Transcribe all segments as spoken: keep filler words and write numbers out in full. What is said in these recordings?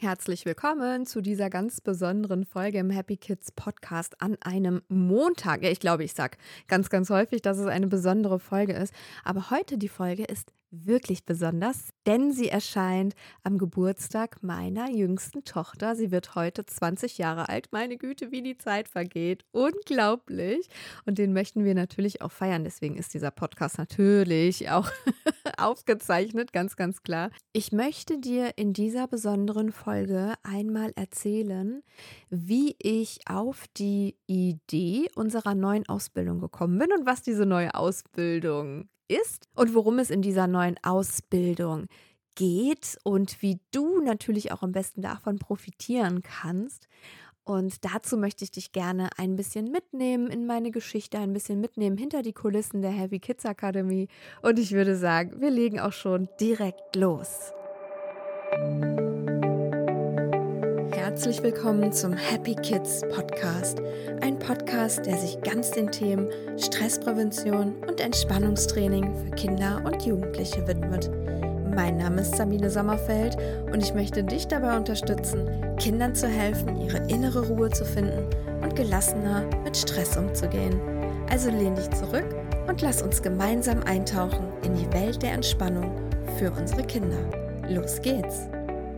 Herzlich willkommen zu dieser ganz besonderen Folge im Happy Kids Podcast an einem Montag. Ja, ich glaube, ich sage ganz, ganz häufig, dass es eine besondere Folge ist. Aber heute die Folge ist wirklich besonders, denn sie erscheint am Geburtstag meiner jüngsten Tochter. Sie wird heute zwanzig Jahre alt. Meine Güte, wie die Zeit vergeht. Unglaublich. Und den möchten wir natürlich auch feiern. Deswegen ist dieser Podcast natürlich auch aufgezeichnet, ganz, ganz klar. Ich möchte dir in dieser besonderen Folge einmal erzählen, wie ich auf die Idee unserer neuen Ausbildung gekommen bin und was diese neue Ausbildung ist und worum es in dieser neuen Ausbildung geht und wie du natürlich auch am besten davon profitieren kannst. Und dazu möchte ich dich gerne ein bisschen mitnehmen in meine Geschichte, ein bisschen mitnehmen hinter die Kulissen der Happy Kids Academy. Und ich würde sagen, wir legen auch schon direkt los. Herzlich willkommen zum Happy Kids Podcast. Ein Podcast, der sich ganz den Themen Stressprävention und Entspannungstraining für Kinder und Jugendliche widmet. Mein Name ist Sabine Sommerfeld und ich möchte dich dabei unterstützen, Kindern zu helfen, ihre innere Ruhe zu finden und gelassener mit Stress umzugehen. Also lehn dich zurück und lass uns gemeinsam eintauchen in die Welt der Entspannung für unsere Kinder. Los geht's!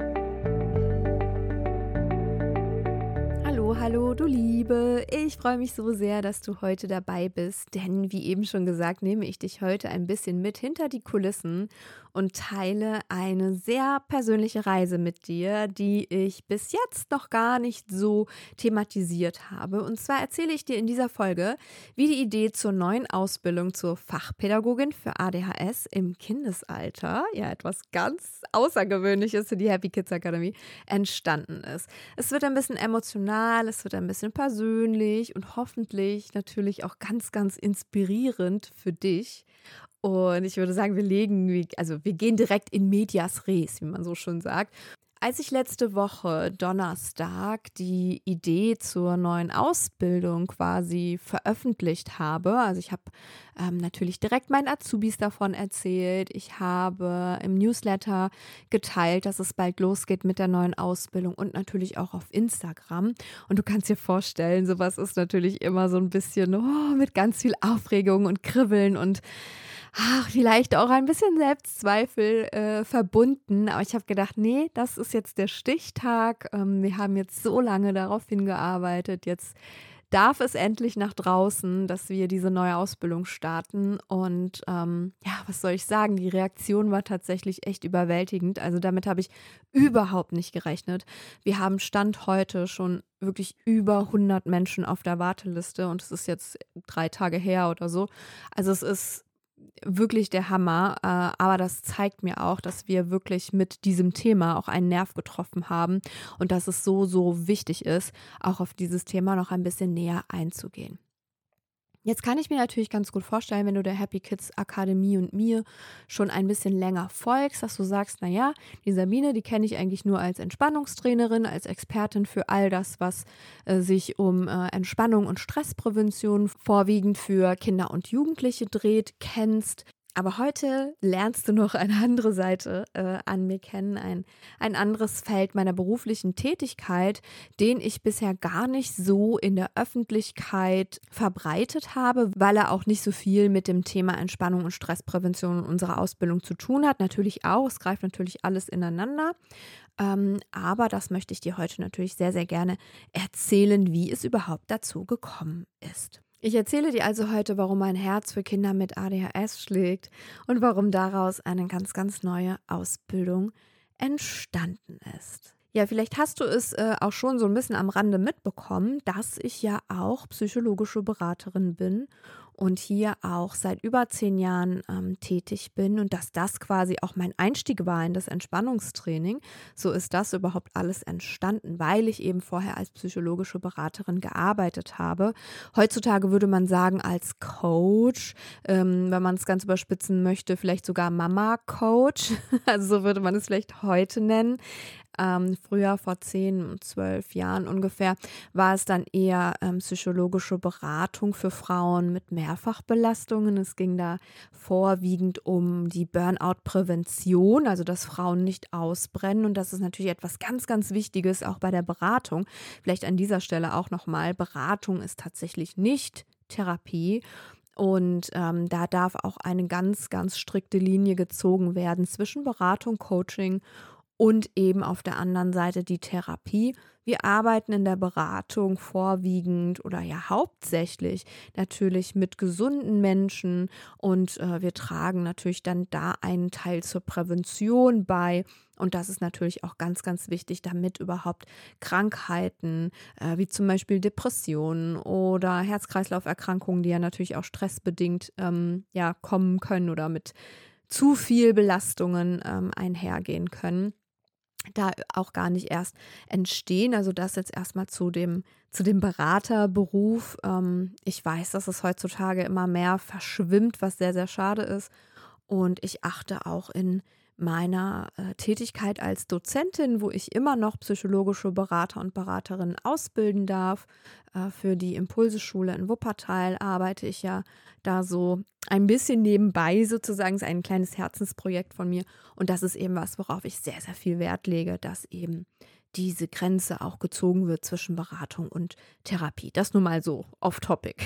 Hallo, hallo, du Liebe. Ich freue mich so sehr, dass du heute dabei bist, denn wie eben schon gesagt, nehme ich dich heute ein bisschen mit hinter die Kulissen und teile eine sehr persönliche Reise mit dir, die ich bis jetzt noch gar nicht so thematisiert habe. Und zwar erzähle ich dir in dieser Folge, wie die Idee zur neuen Ausbildung zur Fachpädagogin für A D H S im Kindesalter, ja etwas ganz Außergewöhnliches für die Happy Kids Academy, entstanden ist. Es wird ein bisschen emotional, es wird ein bisschen persönlich und hoffentlich natürlich auch ganz, ganz inspirierend für dich. Und ich würde sagen, wir legen, also wir gehen direkt in medias res, wie man so schön sagt. Als ich letzte Woche Donnerstag die Idee zur neuen Ausbildung quasi veröffentlicht habe, also ich habe ähm, natürlich direkt meinen Azubis davon erzählt, ich habe im Newsletter geteilt, dass es bald losgeht mit der neuen Ausbildung und natürlich auch auf Instagram. Und du kannst dir vorstellen, sowas ist natürlich immer so ein bisschen oh, mit ganz viel Aufregung und Kribbeln und ach, vielleicht auch ein bisschen Selbstzweifel äh, verbunden. Aber ich habe gedacht, nee, das ist jetzt der Stichtag. Ähm, wir haben jetzt so lange darauf hingearbeitet. Jetzt darf es endlich nach draußen, dass wir diese neue Ausbildung starten. Und ähm, ja, was soll ich sagen? Die Reaktion war tatsächlich echt überwältigend. Also damit habe ich überhaupt nicht gerechnet. Wir haben Stand heute schon wirklich über hundert Menschen auf der Warteliste. Und es ist jetzt drei Tage her oder so. Also es ist wirklich der Hammer, äh, aber das zeigt mir auch, dass wir wirklich mit diesem Thema auch einen Nerv getroffen haben und dass es so, so wichtig ist, auch auf dieses Thema noch ein bisschen näher einzugehen. Jetzt kann ich mir natürlich ganz gut vorstellen, wenn du der Happy Kids Akademie und mir schon ein bisschen länger folgst, dass du sagst, naja, die Sabine, die kenne ich eigentlich nur als Entspannungstrainerin, als Expertin für all das, was äh, sich um äh, Entspannung und Stressprävention vorwiegend für Kinder und Jugendliche dreht, kennst. Aber heute lernst du noch eine andere Seite äh, an mir kennen, ein, ein anderes Feld meiner beruflichen Tätigkeit, den ich bisher gar nicht so in der Öffentlichkeit verbreitet habe, weil er auch nicht so viel mit dem Thema Entspannung und Stressprävention in unserer Ausbildung zu tun hat. Natürlich auch, es greift natürlich alles ineinander. Ähm, aber das möchte ich dir heute natürlich sehr, sehr gerne erzählen, wie es überhaupt dazu gekommen ist. Ich erzähle dir also heute, warum mein Herz für Kinder mit A D H S schlägt und warum daraus eine ganz, ganz neue Ausbildung entstanden ist. Ja, vielleicht hast du es äh, auch schon so ein bisschen am Rande mitbekommen, dass ich ja auch psychologische Beraterin bin und hier auch seit über zehn Jahren ähm, tätig bin und dass das quasi auch mein Einstieg war in das Entspannungstraining. So ist das überhaupt alles entstanden, weil ich eben vorher als psychologische Beraterin gearbeitet habe. Heutzutage würde man sagen als Coach, ähm, wenn man es ganz überspitzen möchte, vielleicht sogar Mama-Coach. Also so würde man es vielleicht heute nennen. Ähm, früher, vor zehn, zwölf Jahren ungefähr, war es dann eher ähm, psychologische Beratung für Frauen mit Mehrfachbelastungen. Es ging da vorwiegend um die Burnout-Prävention, also dass Frauen nicht ausbrennen. Und das ist natürlich etwas ganz, ganz Wichtiges auch bei der Beratung. Vielleicht an dieser Stelle auch nochmal, Beratung ist tatsächlich nicht Therapie. Und ähm, da darf auch eine ganz, ganz strikte Linie gezogen werden zwischen Beratung, Coaching und eben auf der anderen Seite die Therapie. Wir arbeiten in der Beratung vorwiegend oder ja hauptsächlich natürlich mit gesunden Menschen und äh, wir tragen natürlich dann da einen Teil zur Prävention bei. Und das ist natürlich auch ganz, ganz wichtig, damit überhaupt Krankheiten äh, wie zum Beispiel Depressionen oder Herz-Kreislauf-Erkrankungen, die ja natürlich auch stressbedingt ähm, ja, kommen können oder mit zu viel Belastungen ähm, einhergehen können, da auch gar nicht erst entstehen. Also das jetzt erstmal zu dem, zu dem Beraterberuf. Ähm, ich weiß, dass es heutzutage immer mehr verschwimmt, was sehr, sehr schade ist. Und ich achte auch in meiner äh, Tätigkeit als Dozentin, wo ich immer noch psychologische Berater und Beraterinnen ausbilden darf. Äh, für die Impulse-Schule in Wuppertal arbeite ich ja da so ein bisschen nebenbei sozusagen. Ist ein kleines Herzensprojekt von mir. Und das ist eben was, worauf ich sehr, sehr viel Wert lege, dass eben diese Grenze auch gezogen wird zwischen Beratung und Therapie. Das nur mal so off-topic.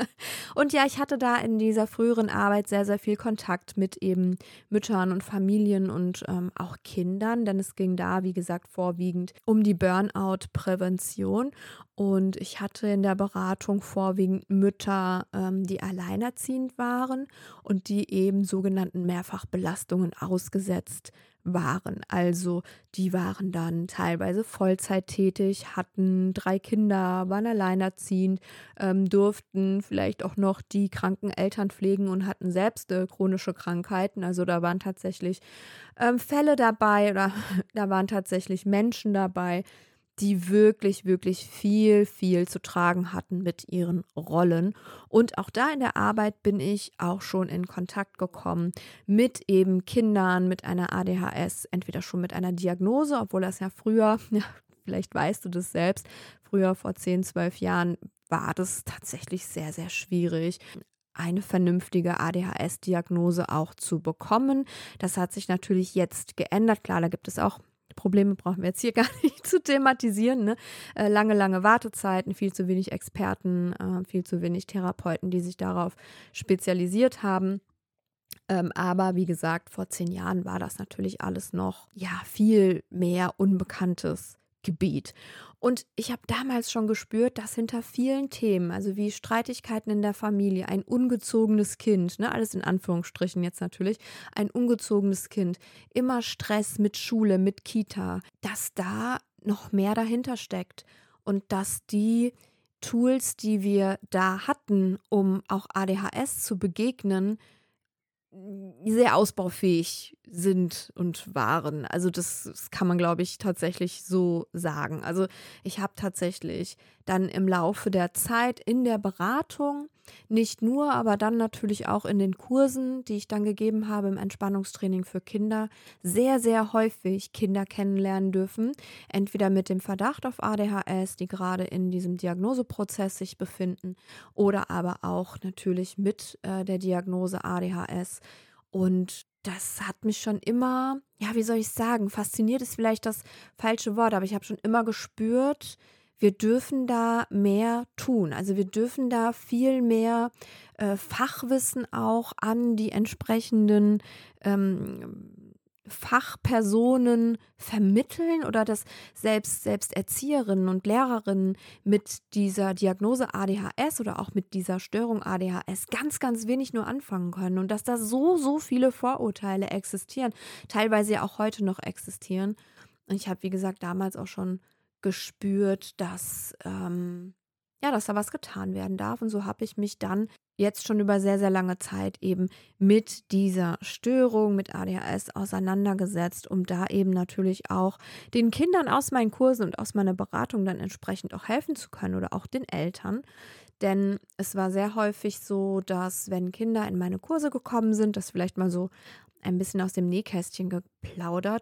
Und ja, ich hatte da in dieser früheren Arbeit sehr, sehr viel Kontakt mit eben Müttern und Familien und ähm, auch Kindern, denn es ging da, wie gesagt, vorwiegend um die Burnout-Prävention. Und ich hatte in der Beratung vorwiegend Mütter, ähm, die alleinerziehend waren und die eben sogenannten Mehrfachbelastungen ausgesetzt waren. Also die waren dann teilweise Vollzeit tätig, hatten drei Kinder, waren alleinerziehend, ähm, durften vielleicht auch noch die kranken Eltern pflegen und hatten selbst äh, chronische Krankheiten. Also da waren tatsächlich ähm, Fälle dabei oder da waren tatsächlich Menschen dabei, die wirklich, wirklich viel, viel zu tragen hatten mit ihren Rollen. Und auch da in der Arbeit bin ich auch schon in Kontakt gekommen mit eben Kindern mit einer A D H S, entweder schon mit einer Diagnose, obwohl das ja früher, ja, vielleicht weißt du das selbst, früher vor zehn, zwölf Jahren war das tatsächlich sehr, sehr schwierig, eine vernünftige A D H S-Diagnose auch zu bekommen. Das hat sich natürlich jetzt geändert. Klar, da gibt es auch Probleme, brauchen wir jetzt hier gar nicht zu thematisieren. Ne? Äh, lange, lange Wartezeiten, viel zu wenig Experten, äh, viel zu wenig Therapeuten, die sich darauf spezialisiert haben. Ähm, aber wie gesagt, vor zehn Jahren war das natürlich alles noch ja viel mehr unbekanntes Gebiet. Und ich habe damals schon gespürt, dass hinter vielen Themen, also wie Streitigkeiten in der Familie, ein ungezogenes Kind, ne, alles in Anführungsstrichen jetzt natürlich, ein ungezogenes Kind, immer Stress mit Schule, mit Kita, dass da noch mehr dahinter steckt und dass die Tools, die wir da hatten, um auch A D H S zu begegnen, sehr ausbaufähig sind und waren. Also das, das kann man, glaube ich, tatsächlich so sagen. Also ich habe tatsächlich dann im Laufe der Zeit in der Beratung, nicht nur, aber dann natürlich auch in den Kursen, die ich dann gegeben habe im Entspannungstraining für Kinder, sehr, sehr häufig Kinder kennenlernen dürfen. Entweder mit dem Verdacht auf A D H S, die gerade in diesem Diagnoseprozess sich befinden, oder aber auch natürlich mit äh, der Diagnose A D H S. Und das hat mich schon immer, ja, wie soll ich sagen, fasziniert ist vielleicht das falsche Wort, aber ich habe schon immer gespürt, wir dürfen da mehr tun. Also wir dürfen da viel mehr äh, Fachwissen auch an die entsprechenden ähm, Fachpersonen vermitteln oder dass selbst, selbst Erzieherinnen und Lehrerinnen mit dieser Diagnose A D H S oder auch mit dieser Störung A D H S ganz, ganz wenig nur anfangen können und dass da so, so viele Vorurteile existieren, teilweise ja auch heute noch existieren. Und ich habe, wie gesagt, damals auch schon gespürt, dass, ähm, ja, dass da was getan werden darf. Und so habe ich mich dann jetzt schon über sehr, sehr lange Zeit eben mit dieser Störung, mit A D H S auseinandergesetzt, um da eben natürlich auch den Kindern aus meinen Kursen und aus meiner Beratung dann entsprechend auch helfen zu können oder auch den Eltern. Denn es war sehr häufig so, dass wenn Kinder in meine Kurse gekommen sind, das vielleicht mal so ein bisschen aus dem Nähkästchen geplaudert,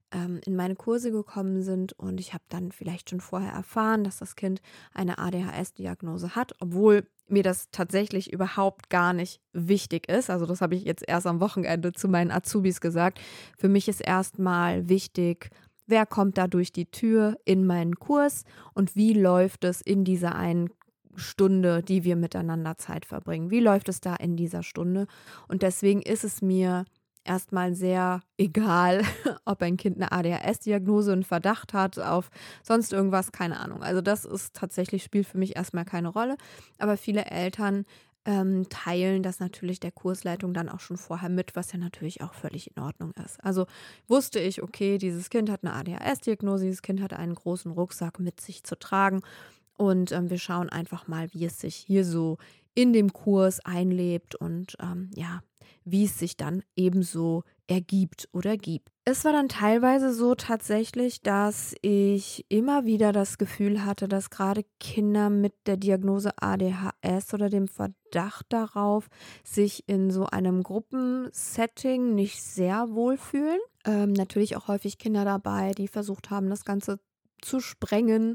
ähm, in meine Kurse gekommen sind und ich habe dann vielleicht schon vorher erfahren, dass das Kind eine A D H S-Diagnose hat, obwohl mir das tatsächlich überhaupt gar nicht wichtig ist. Also das habe ich jetzt erst am Wochenende zu meinen Azubis gesagt. Für mich ist erstmal wichtig, wer kommt da durch die Tür in meinen Kurs und wie läuft es in dieser einen Stunde, die wir miteinander Zeit verbringen. Wie läuft es da in dieser Stunde? Und deswegen ist es mir erstmal sehr egal, ob ein Kind eine A D H S-Diagnose, einen Verdacht hat auf sonst irgendwas, keine Ahnung. Also das ist tatsächlich, spielt für mich erstmal keine Rolle. Aber viele Eltern ähm, teilen das natürlich der Kursleitung dann auch schon vorher mit, was ja natürlich auch völlig in Ordnung ist. Also wusste ich, okay, dieses Kind hat eine A D H S-Diagnose, dieses Kind hat einen großen Rucksack mit sich zu tragen. Und ähm, wir schauen einfach mal, wie es sich hier so in dem Kurs einlebt und ähm, ja, wie es sich dann ebenso ergibt oder gibt. Es war dann teilweise so tatsächlich, dass ich immer wieder das Gefühl hatte, dass gerade Kinder mit der Diagnose A D H S oder dem Verdacht darauf sich in so einem Gruppensetting nicht sehr wohlfühlen. Ähm, natürlich auch häufig Kinder dabei, die versucht haben, das Ganze zu sprengen,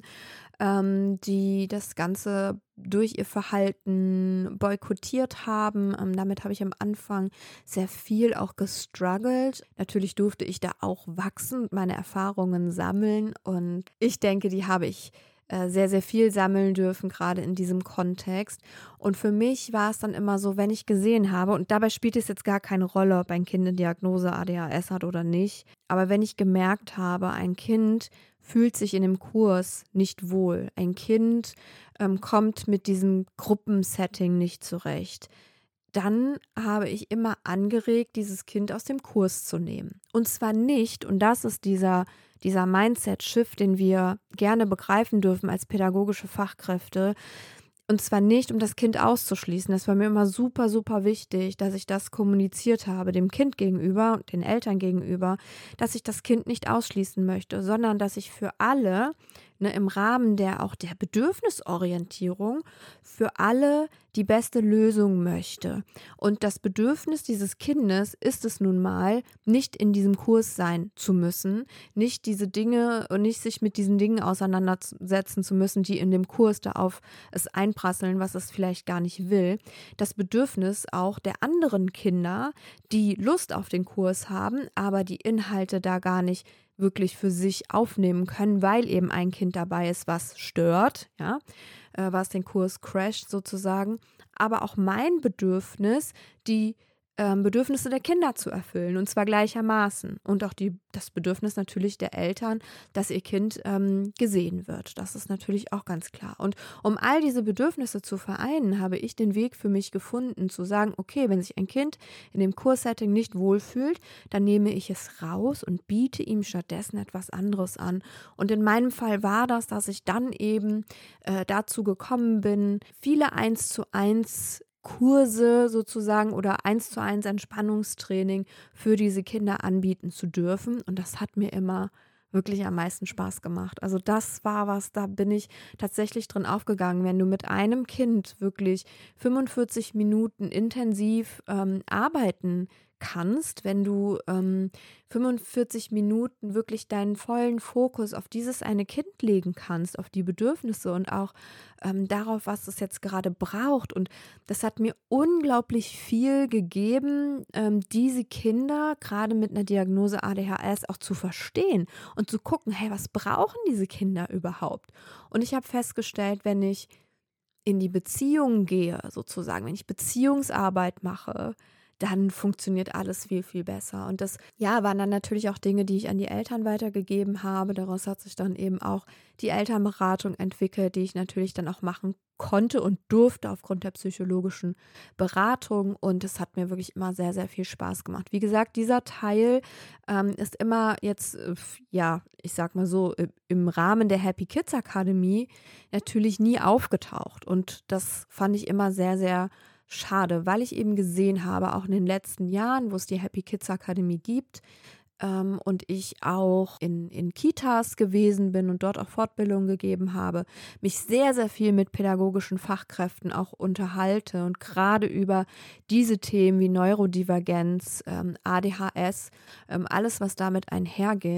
ähm, die das Ganze durch ihr Verhalten boykottiert haben. Ähm, damit habe ich am Anfang sehr viel auch gestruggelt. Natürlich durfte ich da auch wachsen und meine Erfahrungen sammeln und ich denke, die habe ich äh, sehr, sehr viel sammeln dürfen, gerade in diesem Kontext. Und für mich war es dann immer so, wenn ich gesehen habe, und dabei spielt es jetzt gar keine Rolle, ob ein Kind eine Diagnose A D H S hat oder nicht, aber wenn ich gemerkt habe, ein Kind fühlt sich in dem Kurs nicht wohl. Ein Kind ähm, kommt mit diesem Gruppensetting nicht zurecht. Dann habe ich immer angeregt, dieses Kind aus dem Kurs zu nehmen. Und zwar nicht, und das ist dieser, dieser Mindset-Shift, den wir gerne begreifen dürfen als pädagogische Fachkräfte, und zwar nicht, um das Kind auszuschließen. Das war mir immer super, super wichtig, dass ich das kommuniziert habe, dem Kind gegenüber und den Eltern gegenüber, dass ich das Kind nicht ausschließen möchte, sondern dass ich für alle, ne, im Rahmen der auch der Bedürfnisorientierung, für alle die beste Lösung möchte. Und das Bedürfnis dieses Kindes ist es nun mal, nicht in diesem Kurs sein zu müssen, nicht diese Dinge und nicht sich mit diesen Dingen auseinandersetzen zu müssen, die in dem Kurs da auf es einprasseln, was es vielleicht gar nicht will. Das Bedürfnis auch der anderen Kinder, die Lust auf den Kurs haben, aber die Inhalte da gar nicht wirklich für sich aufnehmen können, weil eben ein Kind dabei ist, was stört, ja, äh, was den Kurs crasht sozusagen, aber auch mein Bedürfnis, die ähm, Bedürfnisse der Kinder zu erfüllen und zwar gleichermaßen und auch die, das Bedürfnis natürlich der Eltern, dass ihr Kind ähm, gesehen wird. Das ist natürlich auch ganz klar. Und um all diese Bedürfnisse zu vereinen, habe ich den Weg für mich gefunden, zu sagen, okay, wenn sich ein Kind in dem Kurssetting nicht wohlfühlt, dann nehme ich es raus und biete ihm stattdessen etwas anderes an. Und in meinem Fall war das, dass ich dann eben äh, dazu gekommen bin, viele eins zu eins Kurse sozusagen oder eins zu eins Entspannungstraining für diese Kinder anbieten zu dürfen. Und das hat mir immer wirklich am meisten Spaß gemacht. Also das war was, da bin ich tatsächlich drin aufgegangen. Wenn du mit einem Kind wirklich fünfundvierzig Minuten intensiv ähm, arbeiten kannst, wenn du ähm, fünfundvierzig Minuten wirklich deinen vollen Fokus auf dieses eine Kind legen kannst, auf die Bedürfnisse und auch ähm, darauf, was es jetzt gerade braucht. Und das hat mir unglaublich viel gegeben, ähm, diese Kinder gerade mit einer Diagnose A D H S auch zu verstehen und zu gucken, hey, was brauchen diese Kinder überhaupt? Und ich habe festgestellt, wenn ich in die Beziehung gehe, sozusagen, wenn ich Beziehungsarbeit mache, dann funktioniert alles viel, viel besser. Und das, ja, waren dann natürlich auch Dinge, die ich an die Eltern weitergegeben habe. Daraus hat sich dann eben auch die Elternberatung entwickelt, die ich natürlich dann auch machen konnte und durfte aufgrund der psychologischen Beratung. Und es hat mir wirklich immer sehr, sehr viel Spaß gemacht. Wie gesagt, dieser Teil ähm, ist immer jetzt, äh, ja, ich sag mal so, äh, im Rahmen der Happy Kids Akademie natürlich nie aufgetaucht. Und das fand ich immer sehr, sehr schade, weil ich eben gesehen habe, auch in den letzten Jahren, wo es die Happy Kids Akademie gibt ähm, und ich auch in, in Kitas gewesen bin und dort auch Fortbildungen gegeben habe, mich sehr, sehr viel mit pädagogischen Fachkräften auch unterhalte und gerade über diese Themen wie Neurodivergenz, ähm, A D H S, ähm, alles, was damit einhergeht,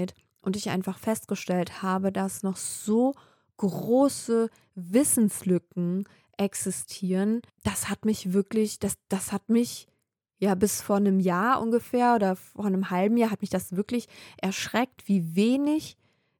und ich einfach festgestellt habe, dass noch so große Wissenslücken existieren. Das hat mich wirklich, das, das hat mich ja bis vor einem Jahr ungefähr oder vor einem halben Jahr hat mich das wirklich erschreckt, wie wenig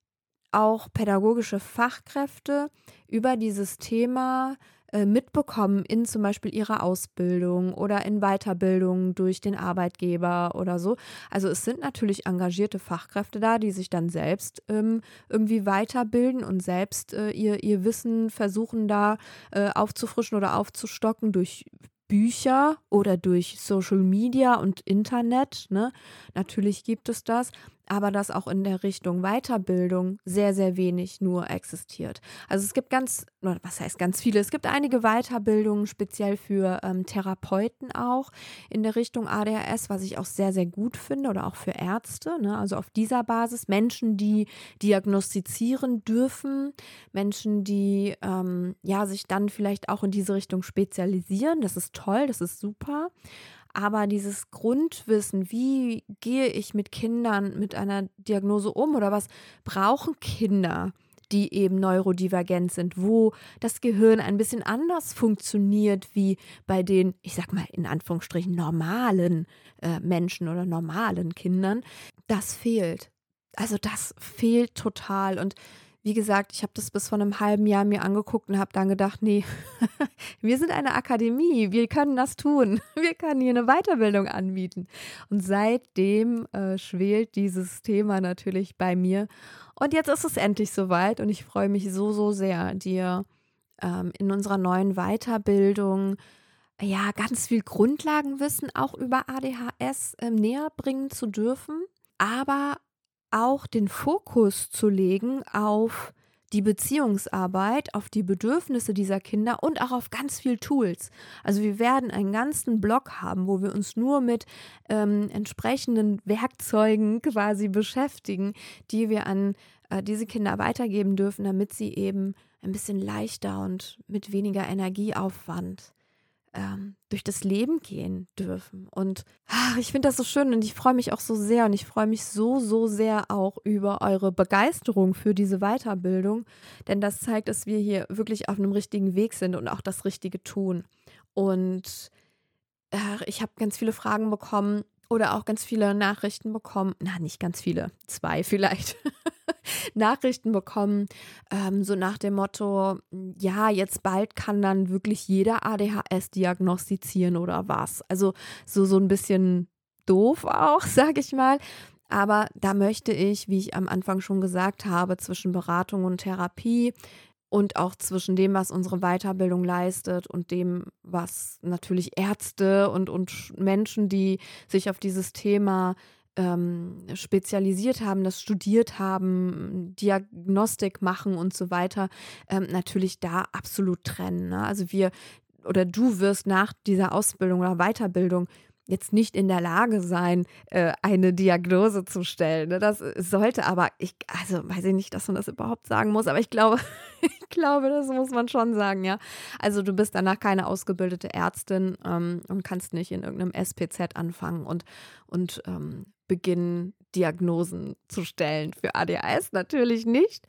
auch pädagogische Fachkräfte über dieses Thema äh, mitbekommen in zum Beispiel ihrer Ausbildung oder in Weiterbildung durch den Arbeitgeber oder so. Also es sind natürlich engagierte Fachkräfte da, die sich dann selbst ähm, irgendwie weiterbilden und selbst äh, ihr, ihr Wissen versuchen da äh, aufzufrischen oder aufzustocken durch Bücher oder durch Social Media und Internet, ne? Natürlich gibt es das, aber dass auch in der Richtung Weiterbildung sehr, sehr wenig nur existiert. Also es gibt ganz, oder was heißt ganz viele, es gibt einige Weiterbildungen speziell für ähm, Therapeuten auch in der Richtung A D H S, was ich auch sehr, sehr gut finde oder auch für Ärzte, ne? Also auf dieser Basis Menschen, die diagnostizieren dürfen, Menschen, die ähm, ja sich dann vielleicht auch in diese Richtung spezialisieren, das ist toll, das ist super. Aber dieses Grundwissen, wie gehe ich mit Kindern mit einer Diagnose um oder was brauchen Kinder, die eben neurodivergent sind, wo das Gehirn ein bisschen anders funktioniert wie bei den, ich sag mal in Anführungsstrichen, normalen äh, Menschen oder normalen Kindern, das fehlt. Also das fehlt total. Und wie gesagt, ich habe das bis vor einem halben Jahr mir angeguckt und habe dann gedacht, nee, wir sind eine Akademie, wir können das tun. Wir können hier eine Weiterbildung anbieten. Und seitdem äh, schwelt dieses Thema natürlich bei mir. Und jetzt ist es endlich soweit und ich freue mich so, so sehr, dir ähm, in unserer neuen Weiterbildung ja ganz viel Grundlagenwissen auch über A D H S ähm, näher bringen zu dürfen, aber auch den Fokus zu legen auf die Beziehungsarbeit, auf die Bedürfnisse dieser Kinder und auch auf ganz viel Tools. Also wir werden einen ganzen Block haben, wo wir uns nur mit ähm, entsprechenden Werkzeugen quasi beschäftigen, die wir an äh, diese Kinder weitergeben dürfen, damit sie eben ein bisschen leichter und mit weniger Energieaufwand ähm, durch das Leben gehen dürfen. Und ach, ich finde das so schön und ich freue mich auch so sehr und ich freue mich so, so sehr auch über eure Begeisterung für diese Weiterbildung, denn das zeigt, dass wir hier wirklich auf einem richtigen Weg sind und auch das Richtige tun. Und äh, ich habe ganz viele Fragen bekommen oder auch ganz viele Nachrichten bekommen, na nicht ganz viele, zwei vielleicht, Nachrichten bekommen, ähm, so nach dem Motto, ja, jetzt bald kann dann wirklich jeder A D H S diagnostizieren oder was. Also so, so ein bisschen doof auch, sage ich mal. Aber da möchte ich, wie ich am Anfang schon gesagt habe, zwischen Beratung und Therapie und auch zwischen dem, was unsere Weiterbildung leistet und dem, was natürlich Ärzte und, und Menschen, die sich auf dieses Thema ähm, spezialisiert haben, das studiert haben, Diagnostik machen und so weiter, ähm, natürlich da absolut trennen. Ne? Also wir oder du wirst nach dieser Ausbildung oder Weiterbildung jetzt nicht in der Lage sein, äh, eine Diagnose zu stellen. Ne? Das sollte aber, ich, also weiß ich nicht, dass man das überhaupt sagen muss, aber ich glaube, ich glaube, das muss man schon sagen, ja. Also du bist danach keine ausgebildete Ärztin ähm, und kannst nicht in irgendeinem S P Z anfangen und, und ähm, beginnen, Diagnosen zu stellen für A D H S. Natürlich nicht,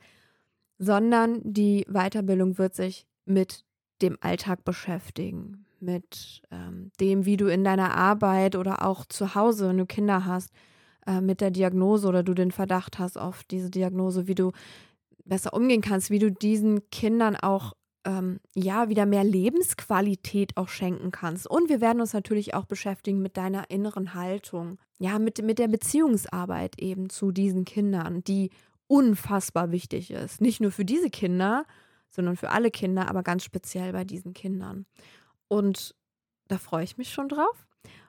sondern die Weiterbildung wird sich mit dem Alltag beschäftigen, mit ähm, dem, wie du in deiner Arbeit oder auch zu Hause, wenn du Kinder hast, äh, mit der Diagnose oder du den Verdacht hast auf diese Diagnose, wie du besser umgehen kannst, wie du diesen Kindern auch ähm, ja wieder mehr Lebensqualität auch schenken kannst. Und wir werden uns natürlich auch beschäftigen mit deiner inneren Haltung, ja, mit, mit der Beziehungsarbeit eben zu diesen Kindern, die unfassbar wichtig ist. Nicht nur für diese Kinder, sondern für alle Kinder, aber ganz speziell bei diesen Kindern. Und da freue ich mich schon drauf.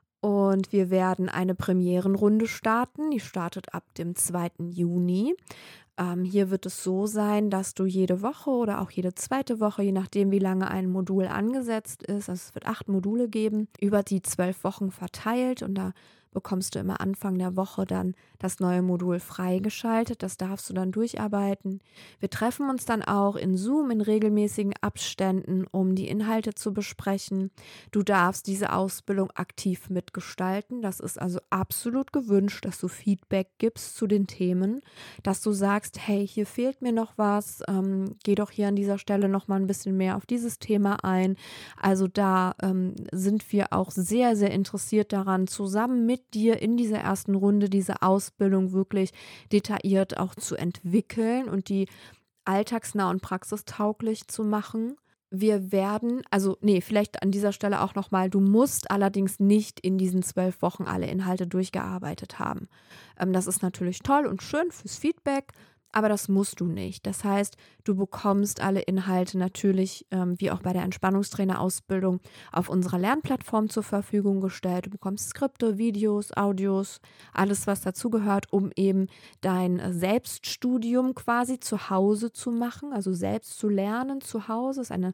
Und wir werden eine Premierenrunde starten. Die startet ab dem zweiten Juni. Ähm, hier wird es so sein, dass du jede Woche oder auch jede zweite Woche, je nachdem wie lange ein Modul angesetzt ist, also es wird acht Module geben, über die zwölf Wochen verteilt. Und da bekommst du immer Anfang der Woche dann das neue Modul freigeschaltet. Das darfst du dann durcharbeiten. Wir treffen uns dann auch in Zoom in regelmäßigen Abständen, um die Inhalte zu besprechen. Du darfst diese Ausbildung aktiv mitgestalten. Das ist also absolut gewünscht, dass du Feedback gibst zu den Themen, dass du sagst, hey, hier fehlt mir noch was, ähm, geh doch hier an dieser Stelle noch mal ein bisschen mehr auf dieses Thema ein. Also da ähm, sind wir auch sehr, sehr interessiert daran, zusammen mit dir in dieser ersten Runde diese Ausbildung wirklich detailliert auch zu entwickeln und die alltagsnah und praxistauglich zu machen. Wir werden, also nee, vielleicht an dieser Stelle auch nochmal, du musst allerdings nicht in diesen zwölf Wochen alle Inhalte durchgearbeitet haben. Ähm, das ist natürlich toll und schön fürs Feedback, aber das musst du nicht. Das heißt, du bekommst alle Inhalte natürlich, ähm, wie auch bei der Entspannungstrainer-Ausbildung, auf unserer Lernplattform zur Verfügung gestellt. Du bekommst Skripte, Videos, Audios, alles, was dazugehört, um eben dein äh, Selbststudium quasi zu Hause zu machen, also selbst zu lernen zu Hause. Das ist eine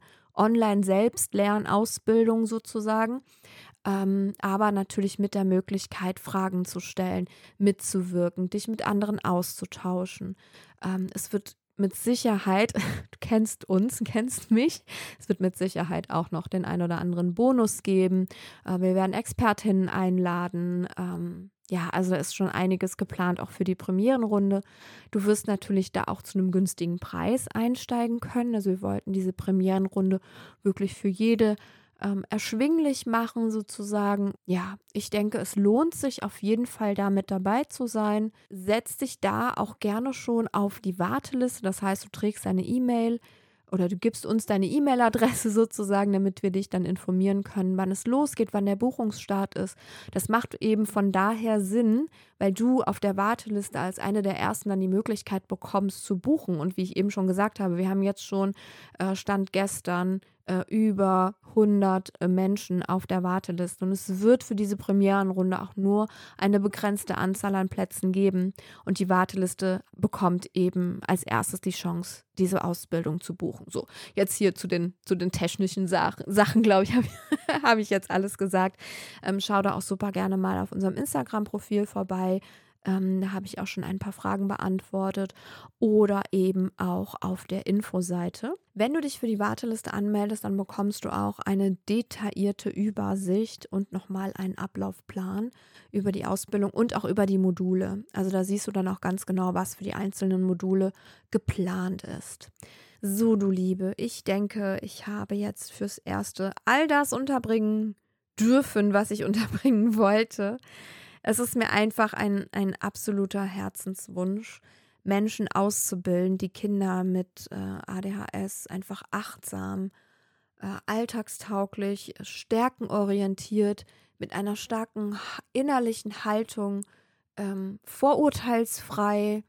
Online-Selbstlernausbildung sozusagen. Ähm, aber natürlich mit der Möglichkeit, Fragen zu stellen, mitzuwirken, dich mit anderen auszutauschen. Ähm, es wird mit Sicherheit, du kennst uns, kennst mich, es wird mit Sicherheit auch noch den ein oder anderen Bonus geben. Äh, wir werden Expertinnen einladen. Ähm, ja, also da ist schon einiges geplant, auch für die Premierenrunde. Du wirst natürlich da auch zu einem günstigen Preis einsteigen können. Also wir wollten diese Premierenrunde wirklich für jede ähm, erschwinglich machen sozusagen. Ja, ich denke, es lohnt sich auf jeden Fall da mit dabei zu sein. Setz dich da auch gerne schon auf die Warteliste. Das heißt, du trägst deine E-Mail oder du gibst uns deine E-Mail-Adresse sozusagen, damit wir dich dann informieren können, wann es losgeht, wann der Buchungsstart ist. Das macht eben von daher Sinn, weil du auf der Warteliste als eine der ersten dann die Möglichkeit bekommst zu buchen. Und wie ich eben schon gesagt habe, wir haben jetzt schon äh, Stand gestern äh, über hundert äh, Menschen auf der Warteliste. Und es wird für diese Premierenrunde auch nur eine begrenzte Anzahl an Plätzen geben. Und die Warteliste bekommt eben als erstes die Chance, diese Ausbildung zu buchen. So, jetzt hier zu den, zu den technischen Sach- Sachen, glaube ich, habe ich, hab ich jetzt alles gesagt. Ähm, schau da auch super gerne mal auf unserem Instagram-Profil vorbei. Ähm, da habe ich auch schon ein paar Fragen beantwortet oder eben auch auf der Infoseite. Wenn du dich für die Warteliste anmeldest, dann bekommst du auch eine detaillierte Übersicht und nochmal einen Ablaufplan über die Ausbildung und auch über die Module. Also da siehst du dann auch ganz genau, was für die einzelnen Module geplant ist. So, du Liebe, ich denke, ich habe jetzt fürs Erste all das unterbringen dürfen, was ich unterbringen wollte. Es ist mir einfach ein, ein absoluter Herzenswunsch, Menschen auszubilden, die Kinder mit äh, A D H S einfach achtsam, äh, alltagstauglich, stärkenorientiert, mit einer starken h- innerlichen Haltung, ähm, vorurteilsfrei,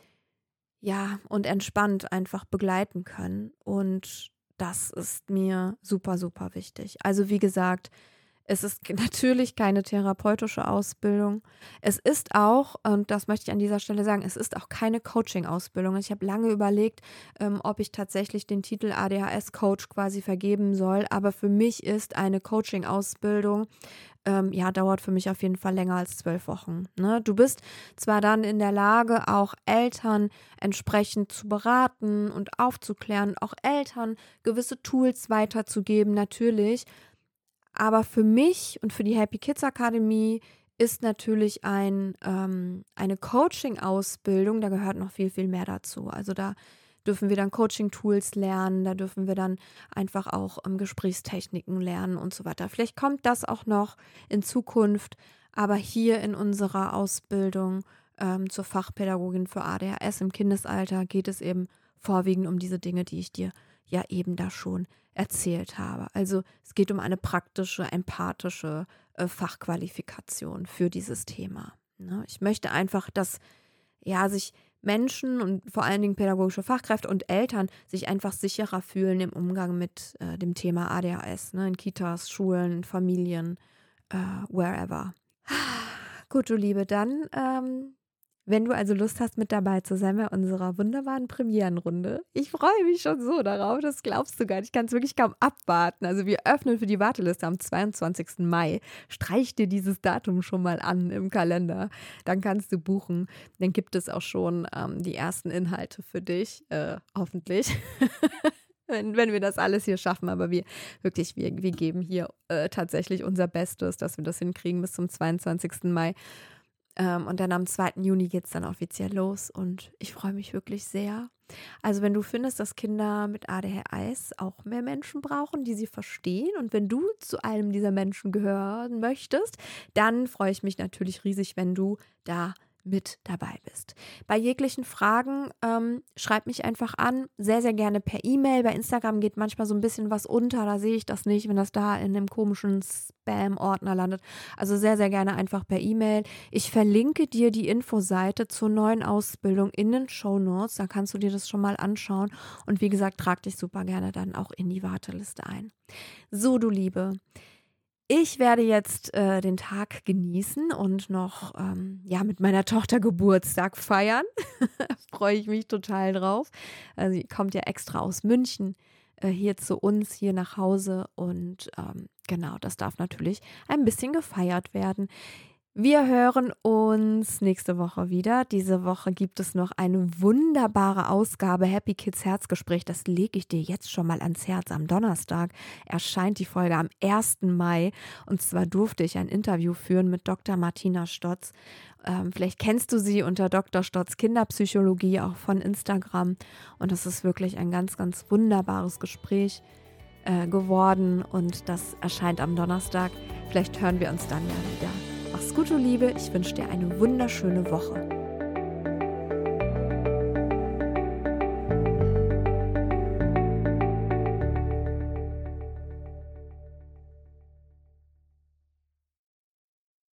ja, und entspannt einfach begleiten können. Und das ist mir super, super wichtig. Also wie gesagt, es ist g- natürlich keine therapeutische Ausbildung. Es ist auch, und das möchte ich an dieser Stelle sagen, es ist auch keine Coaching-Ausbildung. Ich habe lange überlegt, ähm, ob ich tatsächlich den Titel A D H S-Coach quasi vergeben soll. Aber für mich ist eine Coaching-Ausbildung, ähm, ja, dauert für mich auf jeden Fall länger als zwölf Wochen. Ne? Du bist zwar dann in der Lage, auch Eltern entsprechend zu beraten und aufzuklären, auch Eltern gewisse Tools weiterzugeben, natürlich. Aber für mich und für die Happy Kids Akademie ist natürlich ein, ähm, eine Coaching-Ausbildung, da gehört noch viel, viel mehr dazu. Also da dürfen wir dann Coaching-Tools lernen, da dürfen wir dann einfach auch ähm, Gesprächstechniken lernen und so weiter. Vielleicht kommt das auch noch in Zukunft, aber hier in unserer Ausbildung ähm, zur Fachpädagogin für A D H S im Kindesalter geht es eben vorwiegend um diese Dinge, die ich dir ja eben da schon erzählt habe. Also es geht um eine praktische, empathische äh, Fachqualifikation für dieses Thema. Ne? Ich möchte einfach, dass ja sich Menschen und vor allen Dingen pädagogische Fachkräfte und Eltern sich einfach sicherer fühlen im Umgang mit äh, dem Thema A D H S, ne? In Kitas, Schulen, Familien, äh, wherever. Gut, du Liebe, dann ähm, Wenn du also Lust hast, mit dabei zu sein bei unserer wunderbaren Premierenrunde, ich freue mich schon so darauf, das glaubst du gar nicht. Ich kann es wirklich kaum abwarten. Also wir öffnen für die Warteliste am zweiundzwanzigsten Mai. Streich dir dieses Datum schon mal an im Kalender. Dann kannst du buchen. Dann gibt es auch schon ähm, die ersten Inhalte für dich, äh, hoffentlich. Wenn, wenn wir das alles hier schaffen, aber wir wirklich, wir, wir geben hier äh, tatsächlich unser Bestes, dass wir das hinkriegen bis zum zweiundzwanzigsten Mai. Ähm, und dann am zweiten Juni geht es dann offiziell los und ich freue mich wirklich sehr. Also wenn du findest, dass Kinder mit A D H S auch mehr Menschen brauchen, die sie verstehen und wenn du zu einem dieser Menschen gehören möchtest, dann freue ich mich natürlich riesig, wenn du da mit dabei bist. Bei jeglichen Fragen ähm, schreib mich einfach an, sehr, sehr gerne per E-Mail. Bei Instagram geht manchmal so ein bisschen was unter, da sehe ich das nicht, wenn das da in einem komischen Spam-Ordner landet. Also sehr, sehr gerne einfach per E-Mail. Ich verlinke dir die Infoseite zur neuen Ausbildung in den Shownotes, da kannst du dir das schon mal anschauen und wie gesagt, trag dich super gerne dann auch in die Warteliste ein. So, du Liebe, ich werde jetzt äh, den Tag genießen und noch ähm, ja, mit meiner Tochter Geburtstag feiern. Freue ich mich total drauf. Also sie kommt ja extra aus München äh, hier zu uns, hier nach Hause. Und ähm, genau, das darf natürlich ein bisschen gefeiert werden. Wir hören uns nächste Woche wieder. Diese Woche gibt es noch eine wunderbare Ausgabe Happy Kids Herzgespräch. Das lege ich dir jetzt schon mal ans Herz. Am Donnerstag erscheint die Folge am ersten Mai. Und zwar durfte ich ein Interview führen mit Doktor Martina Stotz. Ähm, vielleicht kennst du sie unter Doktor Stotz Kinderpsychologie, auch von Instagram. Und das ist wirklich ein ganz, ganz wunderbares Gespräch äh, geworden. Und das erscheint am Donnerstag. Vielleicht hören wir uns dann ja wieder. Mach's gut, du Liebe. Ich wünsche dir eine wunderschöne Woche.